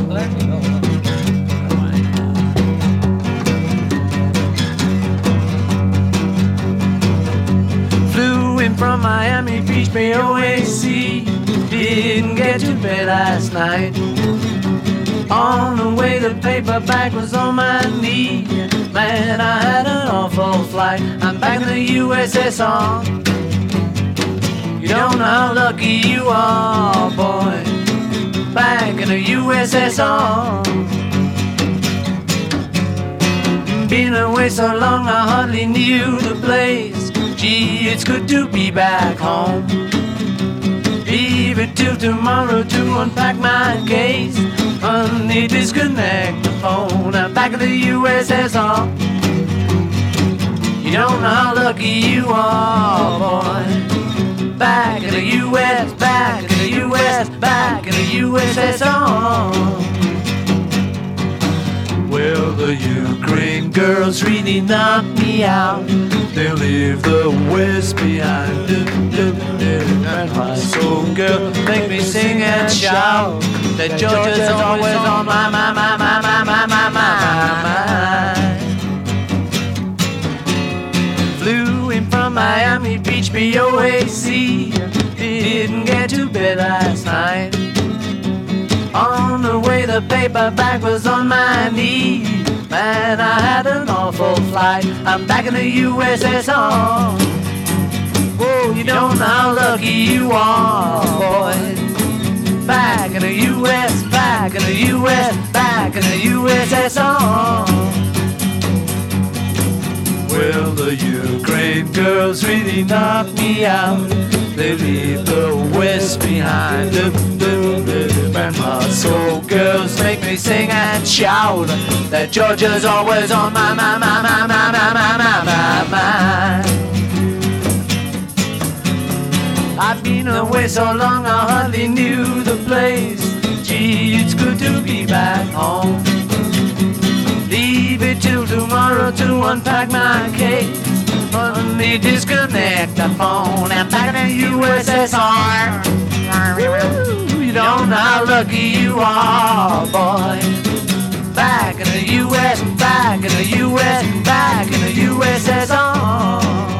Flew in from Miami Beach, BOAC. Didn't get to bed last night. On the way, the paperback was on my knee. Man, I had an awful flight. I'm back in the USSR. You don't know how lucky you are, boy. Back in the USSR. Been away so long, I hardly knew the place. Gee, it's good to be back home. Leave it till tomorrow to unpack my case. Honey, disconnect the phone. I'm back in the USSR. You don't know how lucky you are, boy. Back in the US, back in the US, back in the USSR. Well, the Ukraine girls really knocked me out. They leave the West behind. And my soul girl make me sing and shout that Georgia's always on my mind. Flew in from Miami Beach, BOAC. Didn't get to bed last night. On the way, the paperback was on my knee. Man, I had an awful flight. I'm back in the USSR. Whoa, you don't know how lucky you are, boy. Back in the US, back in the US, back in the USSR. Well, the Ukraine girls really knocked me out. They leave the West behind. And my soul girls make me sing and shout that Georgia's always on my mind. I've been away so long, I hardly knew the place. Gee, it's good to be back home. Leave it till tomorrow to unpack my case. Let me disconnect the phone. I'm back in the USSR. You don't know how lucky you are, boy. Back in the US, back in the US, back in the USSR.